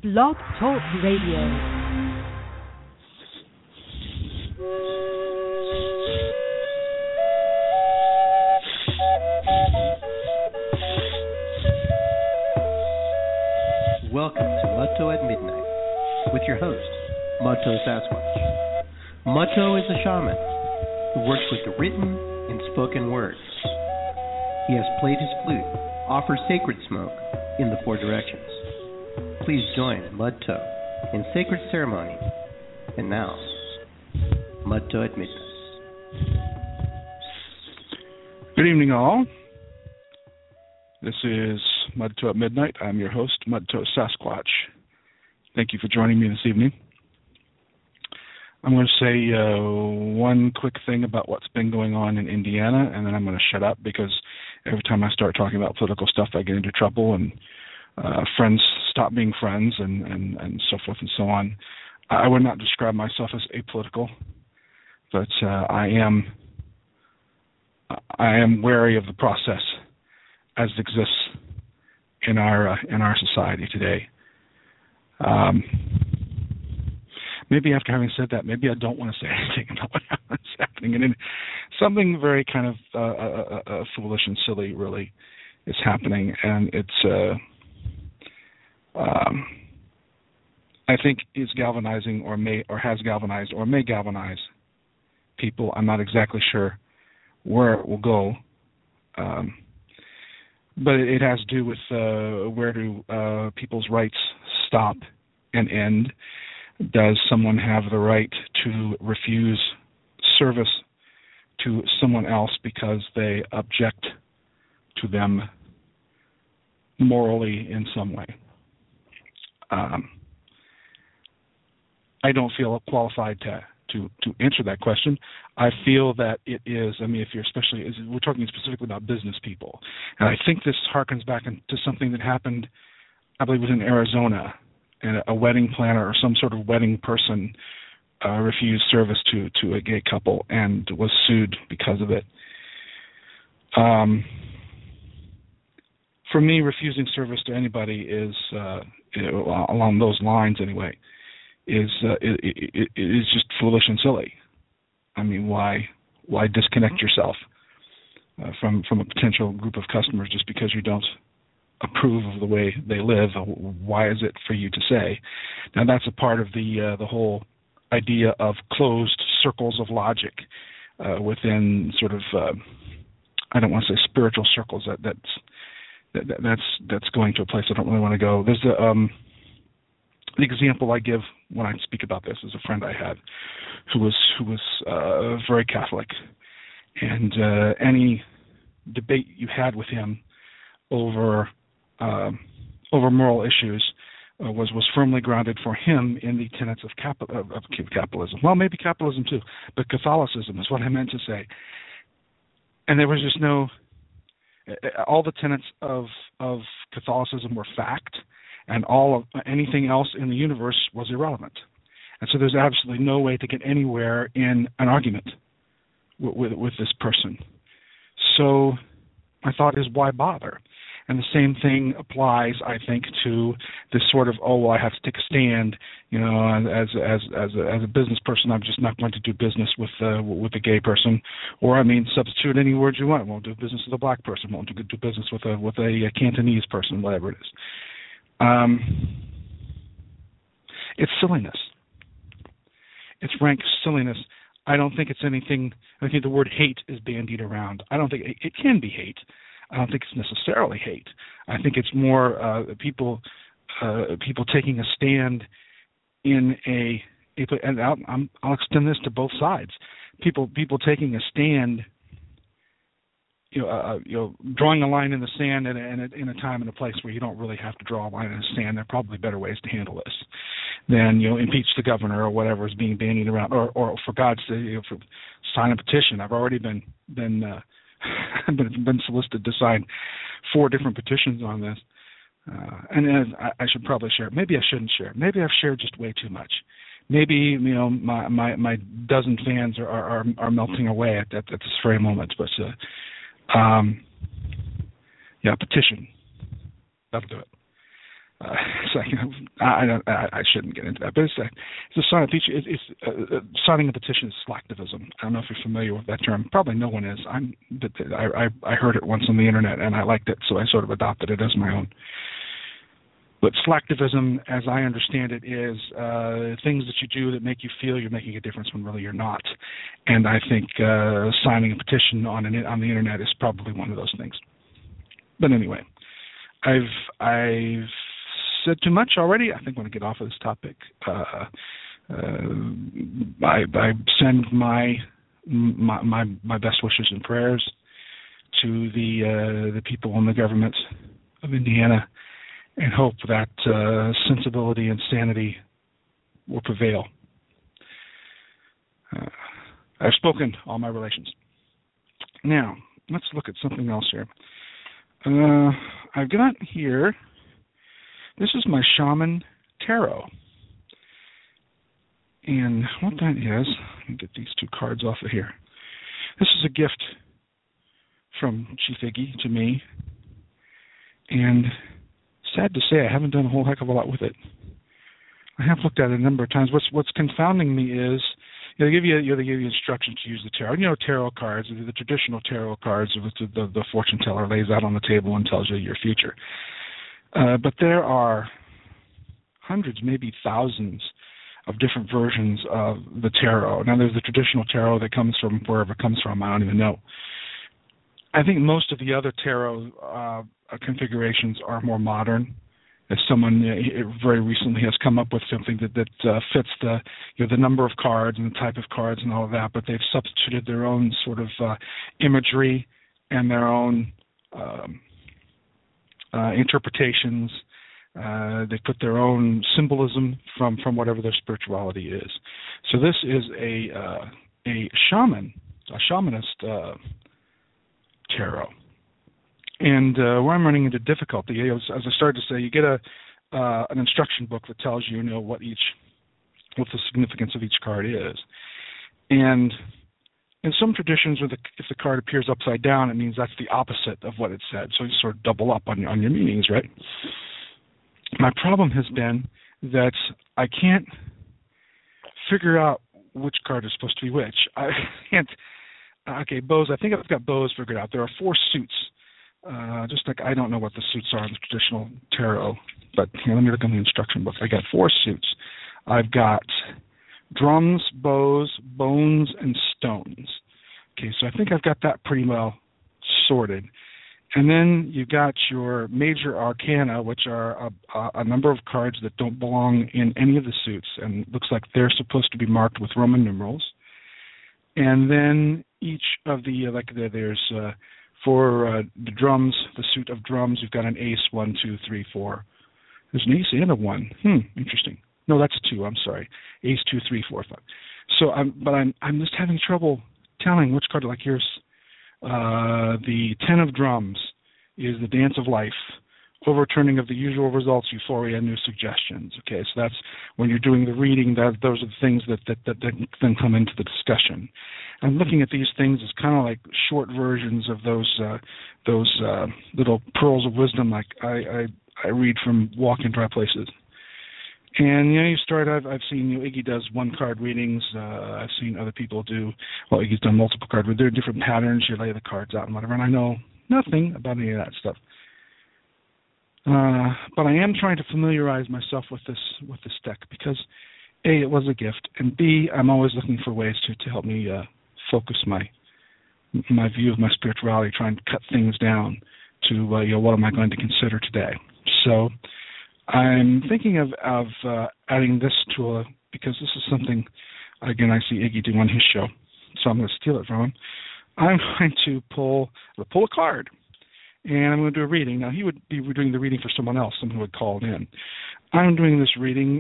Blog Talk Radio. Welcome to Mutto at Midnight with your host, Mutto Sasquatch. Mutto is a shaman who works with the written and spoken words. He has played his flute, offers sacred smoke in the four directions. Please join Mutto in sacred ceremony. And now, Mutto at Midnight. Good evening, all. This is Mutto at Midnight. I'm your host, Mutto Sasquatch. Thank you for joining me this evening. I'm going to say one quick thing about what's been going on in Indiana, and then I'm going to shut up because every time I start talking about political stuff, I get into trouble, and friends stop being friends, and so forth and so on. I would not describe myself as apolitical, but I am wary of the process as it exists in our society today. Maybe after having said that, maybe I don't want to say anything about what's happening. And something very kind of foolish and silly really is happening, and it's I think is galvanizing or has galvanized or may galvanize people. I'm not exactly sure where it will go. But it has to do with where do people's rights stop and end. Does someone have the right to refuse service to someone else because they object to them morally in some way? I don't feel qualified to answer that question. I feel that it is, if you're we're talking specifically about business people. And I think this harkens back to something that happened, I believe it was in Arizona, and a wedding planner or some sort of wedding person refused service to a gay couple and was sued because of it. For me, refusing service to anybody is, along those lines anyway, is just foolish and silly. Why disconnect yourself from a potential group of customers just because you don't approve of the way they live? Why is it for you to say? Now that's a part of the whole idea of closed circles of logic within sort of I don't want to say spiritual circles. That's going to a place I don't really want to go. There's the example I give when I speak about this is a friend I had who was very Catholic, and any debate you had with him over moral issues was firmly grounded for him in the tenets of capitalism. Well, maybe capitalism too, but Catholicism is what I meant to say. And there was just all the tenets of Catholicism were fact, and anything else in the universe was irrelevant. And so there's absolutely no way to get anywhere in an argument with this person. So my thought is, why bother? And the same thing applies, I think, to this sort of, I have to take a stand. As a business person, I'm just not going to do business with a gay person, or substitute any words you want. I won't do business with a black person. I won't do business with a Cantonese person, whatever it is. It's silliness. It's rank silliness. I don't think it's anything. I think the word hate is bandied around. I don't think it can be hate. I don't think it's necessarily hate. I think it's more people taking a stand in and I'll extend this to both sides. People taking a stand, drawing a line in the sand in a time and a place where you don't really have to draw a line in the sand. There are probably better ways to handle this than impeach the governor or whatever is being bandied around, or for God's sake, sign a petition. I've already been solicited to sign 4 different petitions on this, and I should probably share. Maybe I shouldn't share. Maybe I've shared just way too much. Maybe my dozen fans are melting away at this very moment. But petition, that'll do it. I shouldn't get into that, but it's a sign of teaching. Signing a petition is slacktivism. I don't know if you're familiar with that term. Probably no one is. I heard it once on the internet and I liked it, so I sort of adopted it as my own. But slacktivism, as I understand it, is things that you do that make you feel you're making a difference when really you're not. And I think signing a petition on the internet is probably one of those things. But anyway, I've said too much already. I think I'm going to get off of this topic. I send my best wishes and prayers to the people in the government of Indiana, and hope that sensibility and sanity will prevail. I've spoken all my relations. Now, let's look at something else here. I've got here, this is my Shaman Tarot. And what that is, let me get these two cards off of here. This is a gift from Chief Iggy to me. And sad to say, I haven't done a whole heck of a lot with it. I have looked at it a number of times. What's confounding me is they give you instructions to use the tarot. Tarot cards, the traditional tarot cards, the fortune teller lays out on the table and tells you your future. But there are hundreds, maybe thousands of different versions of the tarot. Now, there's the traditional tarot that comes from wherever it comes from. I don't even know. I think most of the other tarot configurations are more modern. As someone very recently has come up with something that fits the number of cards and the type of cards and all of that, but they've substituted their own sort of imagery and their own interpretations. They put their own symbolism from whatever their spirituality is. So this is a shamanist tarot. And where I'm running into difficulty is, as I started to say, you get an instruction book that tells you, what the significance of each card is. And in some traditions, if the card appears upside down, it means that's the opposite of what it said. So you sort of double up on your meanings, right? My problem has been that I can't figure out which card is supposed to be which. I can't. Okay, bows. I think I've got bows figured out. There are 4 suits. Just like I don't know what the suits are in the traditional tarot, but let me look in the instruction book. I got 4 suits. I've got drums, bows, bones, and stones. Okay, so I think I've got that pretty well sorted. And then you've got your major arcana, which are a number of cards that don't belong in any of the suits, and it looks like they're supposed to be marked with Roman numerals. And then each of there's for the drums, the suit of drums, you've got an ace, 1, 2, 3, 4. There's an ace and a 1. Interesting. No, that's a 2. I'm sorry. Ace, 2, 3, 4, 5. So I'm just having trouble telling which card. Like here's the 10 of drums is the dance of life, overturning of the usual results, euphoria, new suggestions. Okay, so that's when you're doing the reading. Those are the things that then come into the discussion. And looking at these things is kind of like short versions of those little pearls of wisdom, like I read from Walk in Dry Places. And you start. I've seen Iggy does 1-card readings. I've seen other people do. Well, Iggy's done multiple card readings. There are different patterns. You lay the cards out and whatever. And I know nothing about any of that stuff. But I am trying to familiarize myself with this deck because A, it was a gift, and B, I'm always looking for ways to help me focus my view of my spirituality, trying to cut things down to what am I going to consider today. So I'm thinking of adding this tool because this is something, again, I see Iggy do on his show, so I'm going to steal it from him. I'm going to pull a card, and I'm going to do a reading. Now, he would be doing the reading for someone else, someone who had called in. I'm doing this reading,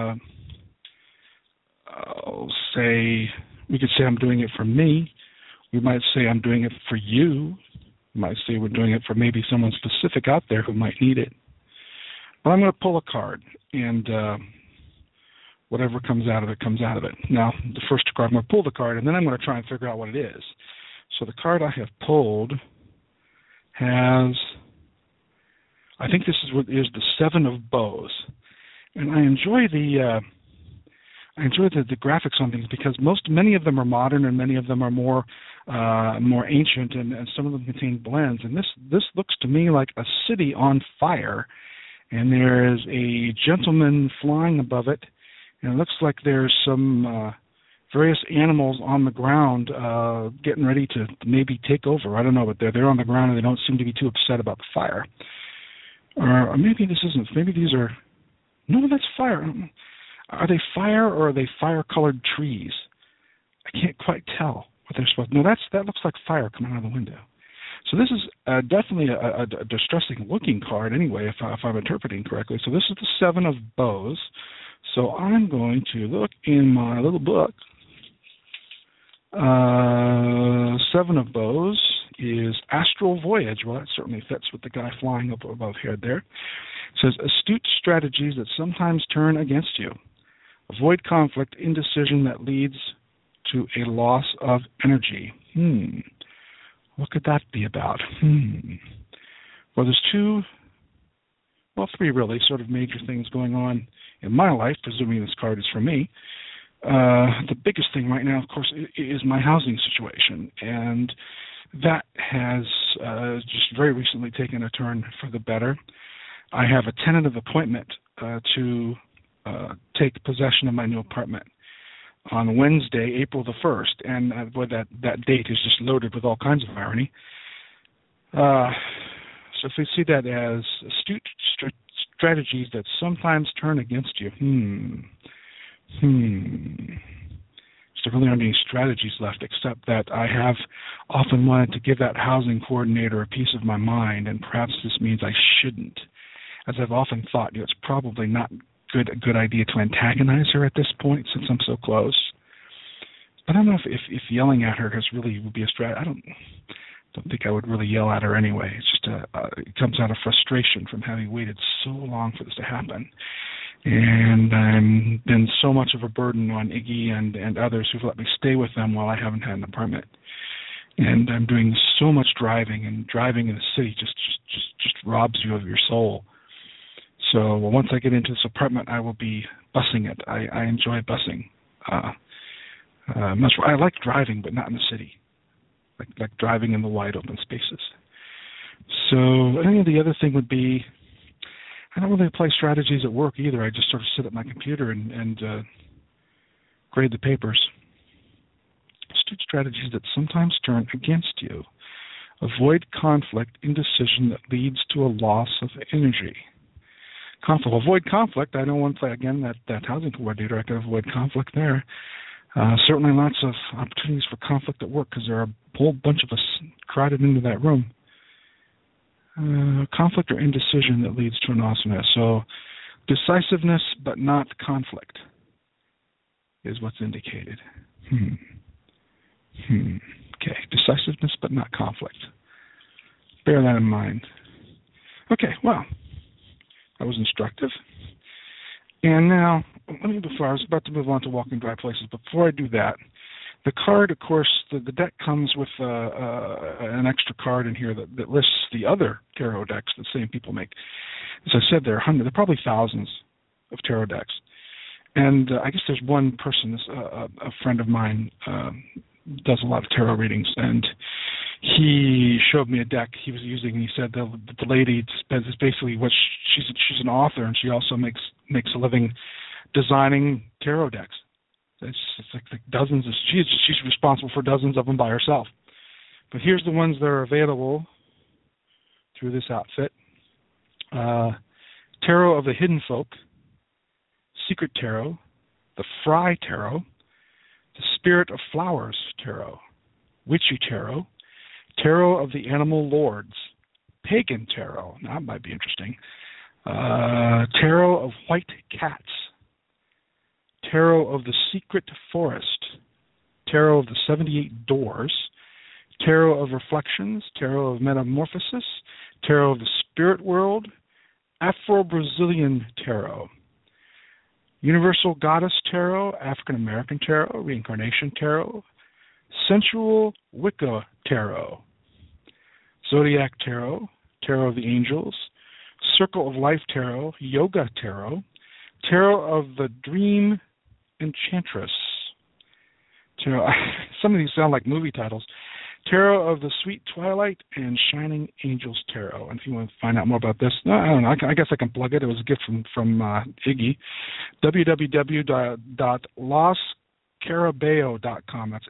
we could say I'm doing it for me. We might say I'm doing it for you. We might say we're doing it for maybe someone specific out there who might need it. But I'm going to pull a card, and whatever comes out of it, comes out of it. Now, the first card, I'm going to pull the card, and then I'm going to try and figure out what it is. So the card I have pulled has I think this is what is the Seven of Bows, and I enjoy the graphics on things because many of them are modern and many of them are more ancient, and some of them contain blends. And this looks to me like a city on fire, and there is a gentleman flying above it, and it looks like there's some various animals on the ground getting ready to maybe take over. I don't know, but they're on the ground and they don't seem to be too upset about the fire. Or maybe this isn't. Maybe these are. No, that's fire. Are they fire or are they fire-colored trees? I can't quite tell what they're supposed to. No, that looks like fire coming out of the window. So this is definitely a distressing-looking card anyway, if I'm interpreting correctly. So this is the Seven of Bows. So I'm going to look in my little book. Seven of Bows is Astral Voyage. Well, that certainly fits with the guy flying up above here there. It says, astute strategies that sometimes turn against you. Avoid conflict, indecision that leads to a loss of energy. What could that be about? Well, there's three really sort of major things going on in my life, presuming this card is for me. The biggest thing right now, of course, is my housing situation, and that has just very recently taken a turn for the better. I have a tentative appointment to take possession of my new apartment on Wednesday, April the 1st, and boy, that date is just loaded with all kinds of irony. So if we see that as astute strategies that sometimes turn against you, So there really aren't any strategies left, except that I have often wanted to give that housing coordinator a piece of my mind, and perhaps this means I shouldn't. As I've often thought, it's probably not a good idea to antagonize her at this point, since I'm so close. But I don't know if yelling at her would be a strategy. I don't think I would really yell at her anyway. It's just it comes out of frustration from having waited so long for this to happen. And I'm been so much of a burden on Iggy and others who've let me stay with them while I haven't had an apartment. And I'm doing so much driving, and driving in the city just robs you of your soul. So once I get into this apartment, I will be busing it. I enjoy busing. I like driving, but not in the city. Like driving in the wide open spaces. So I think the other thing would be, I don't really apply strategies at work either. I just sort of sit at my computer and grade the papers. Astute strategies that sometimes turn against you. Avoid conflict, indecision that leads to a loss of energy. Avoid conflict. I don't want to play, again, that housing coordinator. I could avoid conflict there. Certainly lots of opportunities for conflict at work because there are a whole bunch of us crowded into that room. Conflict or indecision that leads to an awesomeness. So decisiveness but not conflict is what's indicated. Okay, decisiveness but not conflict. Bear that in mind. Okay, well, that was instructive. And now, before I was about to move on to Walking Dry Places, but before I do that, the card, of course, the deck comes with an extra card in here that lists the other tarot decks that same people make. As I said, there are probably thousands of tarot decks. And I guess there's one person, a friend of mine, does a lot of tarot readings, and he showed me a deck he was using, and he said the lady is basically what she's an author, and she also makes a living designing tarot decks. It's like dozens of she's responsible for dozens of them by herself. But here's the ones that are available through this outfit: Tarot of the Hidden Folk, Secret Tarot, the Fry Tarot, the Spirit of Flowers Tarot, Witchy Tarot, Tarot of the Animal Lords, Pagan Tarot. Now that might be interesting. Tarot of White Cats, Tarot of the Secret Forest, Tarot of the 78 Doors, Tarot of Reflections, Tarot of Metamorphosis, Tarot of the Spirit World, Afro-Brazilian Tarot, Universal Goddess Tarot, African American Tarot, Reincarnation Tarot, Sensual Wicca Tarot, Zodiac Tarot, Tarot of the Angels, Circle of Life Tarot, Yoga Tarot, Tarot of the Dream Enchantress. Tarot, some of these sound like movie titles. Tarot of the Sweet Twilight and Shining Angels Tarot. And if you want to find out more about this, I don't know, I guess I can plug it. It was a gift from Iggy. www.loscarabeo.com. That's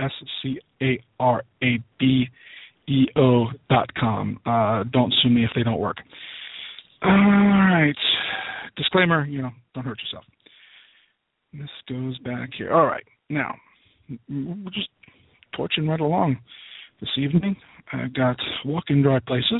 LOSCARABEO.com. Don't sue me if they don't work. All right. Disclaimer, don't hurt yourself. This goes back here. All right. Now, we're just torching right along this evening. I've got Walk in Dry Places.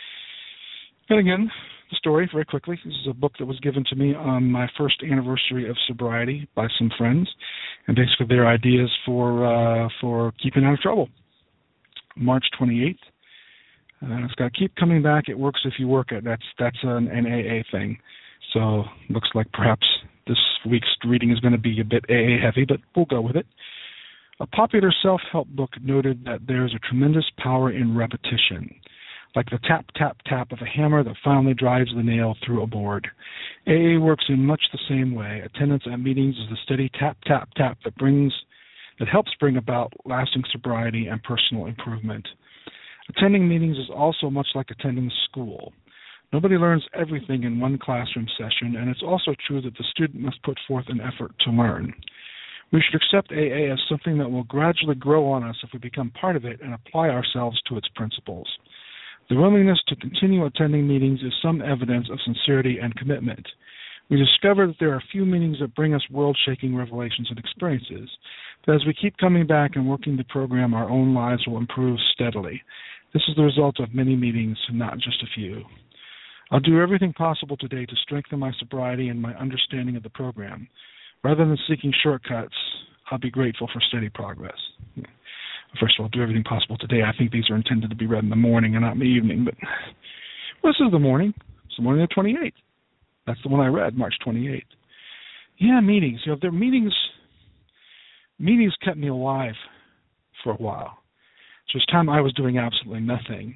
And again, the story, very quickly. This is a book that was given to me on my first anniversary of sobriety by some friends, and basically their ideas for keeping out of trouble. March 28th. It's got to keep coming back. It works if you work it. That's an AA thing. So looks like perhaps this week's reading is going to be a bit AA heavy, but we'll go with it. A popular self-help book noted that there's a tremendous power in repetition, like the tap, tap, tap of a hammer that finally drives the nail through a board. AA works in much the same way. Attendance at meetings is the steady tap, tap, tap that helps bring about lasting sobriety and personal improvement. Attending meetings is also much like attending school. Nobody learns everything in one classroom session, and it's also true that the student must put forth an effort to learn. We should accept AA as something that will gradually grow on us if we become part of it and apply ourselves to its principles. The willingness to continue attending meetings is some evidence of sincerity and commitment. We discover that there are few meetings that bring us world-shaking revelations and experiences, but as we keep coming back and working the program, our own lives will improve steadily. This is the result of many meetings, not just a few. I'll do everything possible today to strengthen my sobriety and my understanding of the program. Rather than seeking shortcuts, I'll be grateful for steady progress. First of all, do everything possible today. I think these are intended to be read in the morning and not in the evening, but this is the morning. It's the morning of the 28th. That's the one I read, March 28th. Yeah, meetings. There are meetings. Meetings kept me alive for a while. So it's time I was doing absolutely nothing.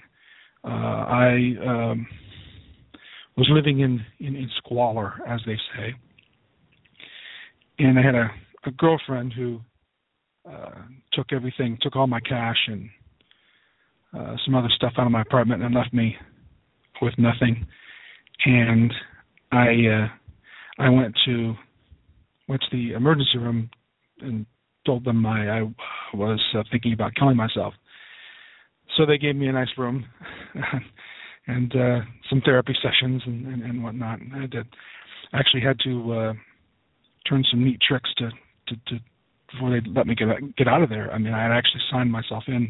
I was living in squalor, as they say. And I had a girlfriend who took all my cash and some other stuff out of my apartment and left me with nothing. And I went to the emergency room and told them I was thinking about killing myself. So they gave me a nice room and some therapy sessions and whatnot. I actually had to turn some neat tricks to before they let me get out of there. I mean, I had actually signed myself in,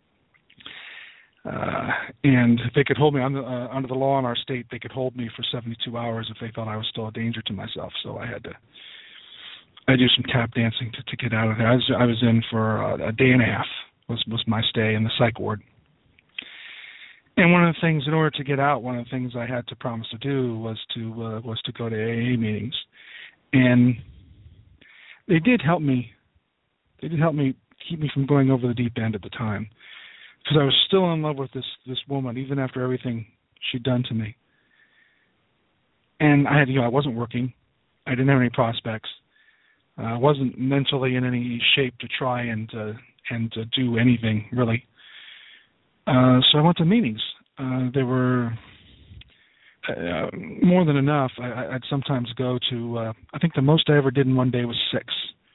and if they could hold me under the law in our state, they could hold me for 72 hours if they thought I was still a danger to myself. So I do some tap dancing to get out of there. I was in for a day and a half was my stay in the psych ward. And one of the things, in order to get out, one of the things I had to promise to do was to go to AA meetings. And they did help me. They did help me keep me from going over the deep end at the time, because I was still in love with this woman, even after everything she'd done to me. And I wasn't working. I didn't have any prospects. I wasn't mentally in any shape to try and do anything really. So I went to meetings. They were more than enough. I'd sometimes go to, I think the most I ever did in one day was 6.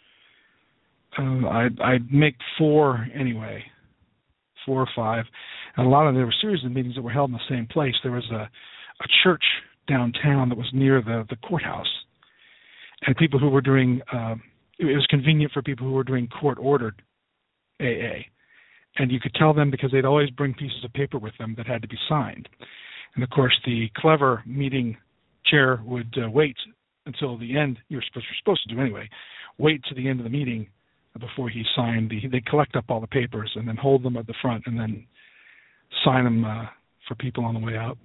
I'd make 4 anyway, 4 or 5. And a lot of there were series of meetings that were held in the same place. There was a church downtown that was near the courthouse. And people who were doing, it was convenient for people who were doing court-ordered AA. And you could tell them because they'd always bring pieces of paper with them that had to be signed. And, of course, the clever meeting chair would wait until the end. You're supposed to do anyway. Wait to the end of the meeting before he signed. They'd collect up all the papers and then hold them at the front and then sign them for people on the way out.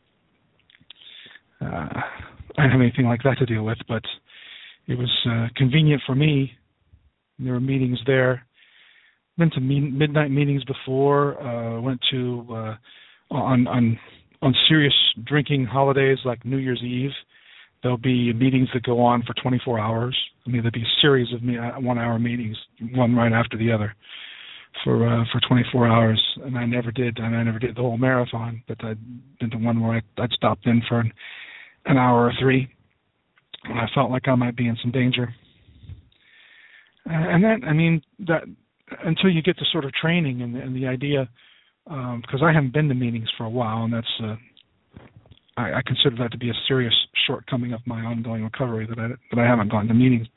I didn't have anything like that to deal with, but it was convenient for me. There were meetings there. Been to midnight meetings before. Went to on on serious drinking holidays like New Year's Eve, there'll be meetings that go on for 24 hours. I mean, there'll be a series of 1-hour meetings, one right after the other, for 24 hours. And I never did the whole marathon, but I did the one where I'd stopped in for an hour or 3, and I felt like I might be in some danger. And that, I mean, that until you get the sort of training and the idea, because I haven't been to meetings for a while, and that's I consider that to be a serious shortcoming of my ongoing recovery, that I haven't gone to meetings.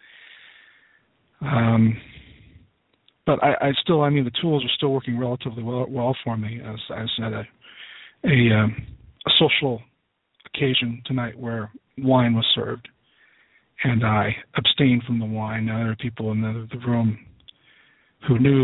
But I still, I mean, the tools are still working relatively well for me. As I said, a social occasion tonight where wine was served, and I abstained from the wine. Now there are people in the room who knew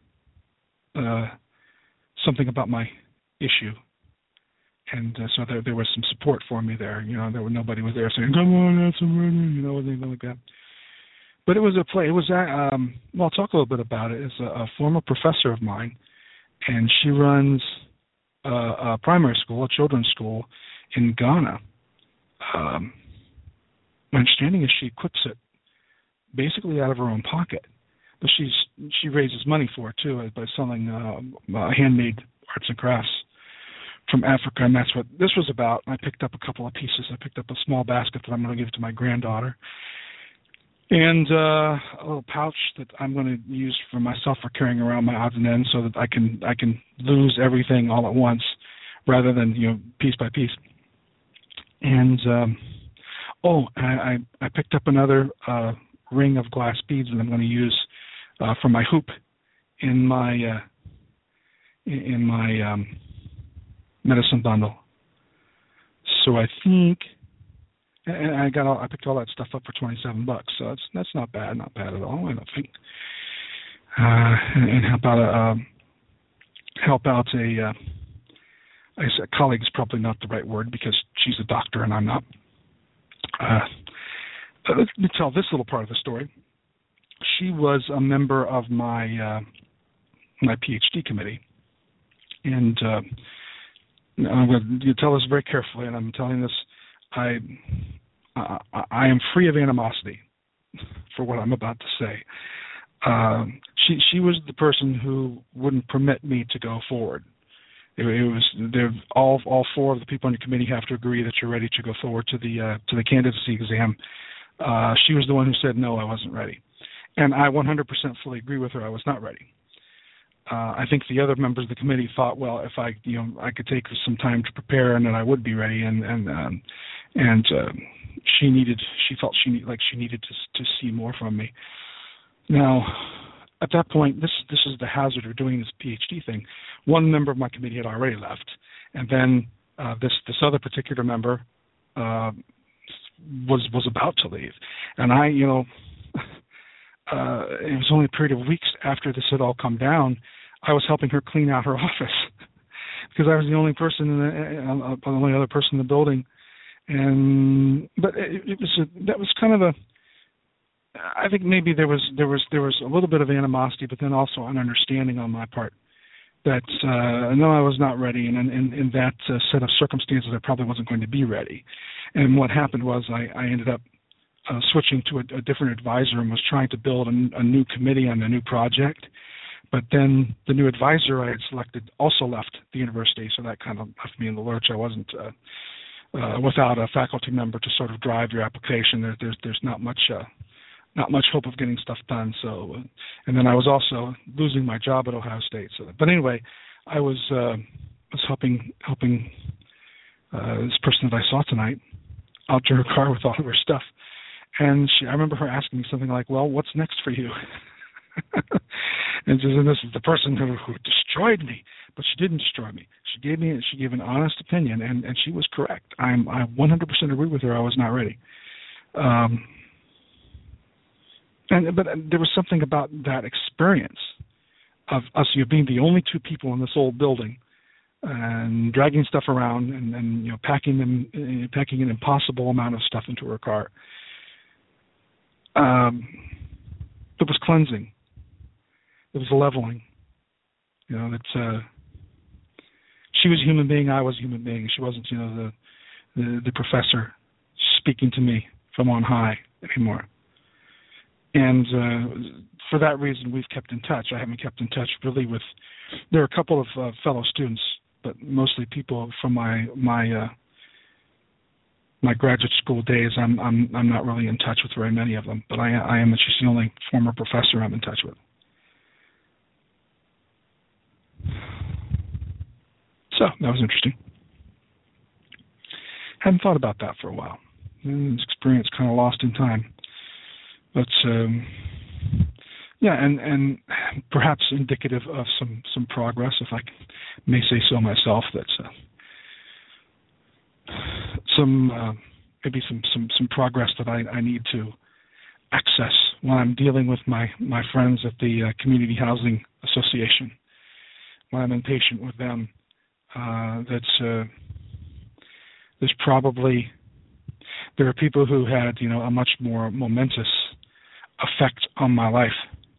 something about my issue, and so there was some support for me there. You know, nobody was there saying, "Come on, have some wine," you know, anything like that. But it was a play. It was well, I'll talk a little bit about it. It's a former professor of mine, and she runs a primary school, a children's school in Ghana. My understanding is she equips it basically out of her own pocket, but she raises money for it too by selling handmade arts and crafts from Africa, and that's what this was about. I picked up a couple of pieces. I picked up a small basket that I'm going to give to my granddaughter, and a little pouch that I'm going to use for myself for carrying around my odds and ends, so that I can lose everything all at once, rather than, you know, piece by piece. And I picked up another ring of glass beads that I'm going to use for my hoop in my medicine bundle. So I think. And I picked all that stuff up for $27, so that's not bad at all, I don't think. And help out a colleague is probably not the right word, because she's a doctor and I'm not. Let me tell this little part of the story. She was a member of my PhD committee, and I'm going to tell this very carefully, and I'm telling this. I am free of animosity for what I'm about to say. She was the person who wouldn't permit me to go forward. It was all 4 of the people on your committee have to agree that you're ready to go forward to the candidacy exam. She was the one who said no, I wasn't ready, and I 100% fully agree with her. I was not ready. I think the other members of the committee thought, well, if I could take some time to prepare, and then I would be ready. And she felt she needed to see more from me. Now, at that point, this is the hazard of doing this PhD thing. One member of my committee had already left, and then this other particular member was about to leave, and it was only a period of weeks after this had all come down. I was helping her clean out her office because I was the only person the only other person in the building, but that was kind of I think maybe there was a little bit of animosity, but then also an understanding on my part that no, I was not ready, and in that set of circumstances, I probably wasn't going to be ready. And what happened was I ended up switching to a different advisor and was trying to build a new committee on a new project. But then the new advisor I had selected also left the university, so that kind of left me in the lurch. I wasn't without a faculty member to sort of drive your application. There's not much hope of getting stuff done. So, and then I was also losing my job at Ohio State. So, but anyway, I was helping this person that I saw tonight out to her car with all of her stuff. And I remember her asking me something like, well, what's next for you? And this is the person who destroyed me, but she didn't destroy me. She gave an honest opinion, and she was correct. I 100% agree with her. I was not ready. But there was something about that experience of us being the only 2 people in this old building, and dragging stuff around, and packing an impossible amount of stuff into her car. It was cleansing. It was leveling. She she was a human being, I was a human being. She wasn't, the professor speaking to me from on high anymore. And for that reason, we've kept in touch. I haven't kept in touch really with. There are a couple of fellow students, but mostly people from my graduate school days. I'm not really in touch with very many of them, but I am. She's the only former professor I'm in touch with. So that was interesting. Hadn't thought about that for a while. This experience kind of lost in time, but and perhaps indicative of some progress, if I may say so myself. That's maybe some progress that I need to access when I'm dealing with my friends at the Community Housing Association. When I'm impatient with them, there are people who had a much more momentous effect on my life.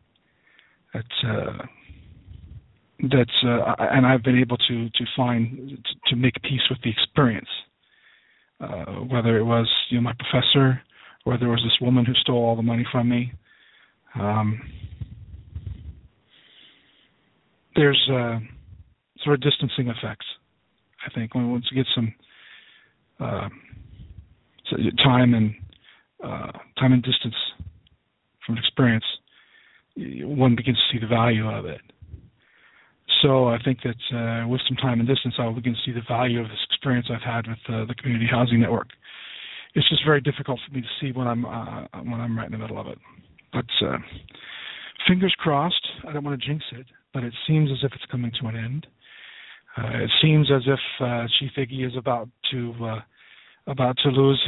And I've been able to make peace with the experience. Whether it was my professor, or there was this woman who stole all the money from me. There's sort of distancing effects, I think, once you get some time and distance from an experience, one begins to see the value of it. So I think that with some time and distance, I'll begin to see the value of this experience I've had with the Community Housing Network. It's just very difficult for me to see when I'm right in the middle of it. But fingers crossed. I don't want to jinx it, but it seems as if it's coming to an end. It seems as if Chief Iggy is about to lose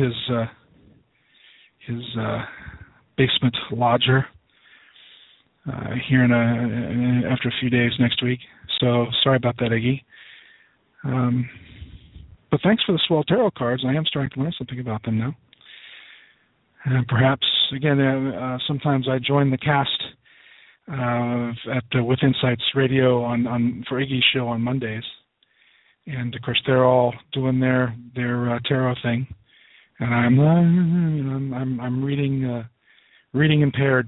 his basement lodger here after a few days next week. So sorry about that, Iggy. But thanks for the swell tarot cards. I am starting to learn something about them now. And perhaps again, sometimes I join the cast with Insights Radio for Iggy's show on Mondays, and of course they're all doing their tarot thing, and I'm reading impaired.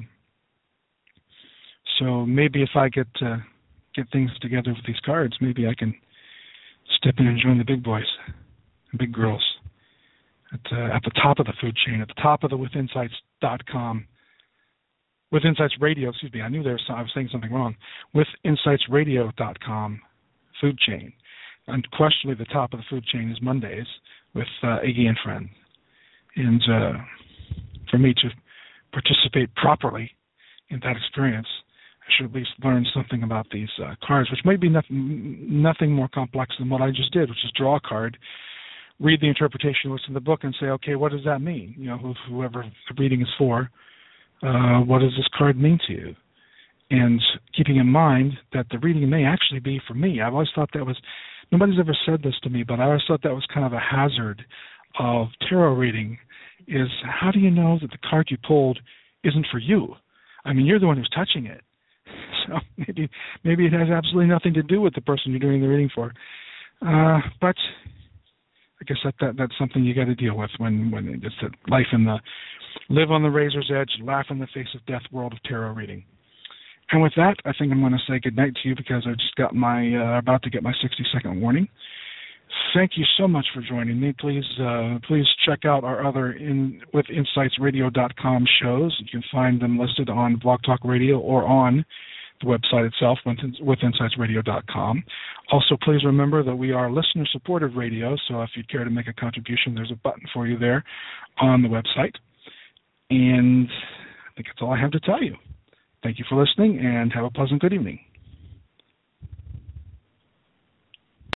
So maybe if I get things together with these cards, maybe I can step in and join the big boys, the big girls at the top of the food chain, at the top of the withinsights.com. With Insights Radio, excuse me, I knew I was saying something wrong. Withinsightsradio.com food chain. Unquestionably, the top of the food chain is Mondays with Iggy and Friend. And for me to participate properly in that experience, I should at least learn something about these cards, which might be nothing more complex than what I just did, which is draw a card, read the interpretation what's in the book, and say, okay, what does that mean? Whoever the reading is for, what does this card mean to you? And keeping in mind that the reading may actually be for me. I've always thought nobody's ever said this to me, but I always thought that was kind of a hazard of tarot reading, is how do you know that the card you pulled isn't for you? I mean, you're the one who's touching it. So maybe it has absolutely nothing to do with the person you're doing the reading for. But I guess that's something you got to deal with when it's life in the live on the razor's edge, laugh in the face of death world of tarot reading. And with that, I think I'm going to say goodnight to you because I just got about to get my 60-second warning. Thank you so much for joining me. Please check out our other withinsightsradio.com shows. You can find them listed on Blog Talk Radio or on the website itself, withinsightsradio.com. Also, please remember that we are listener-supported radio, so if you'd care to make a contribution, there's a button for you there on the website. And I think that's all I have to tell you. Thank you for listening, and have a pleasant good evening.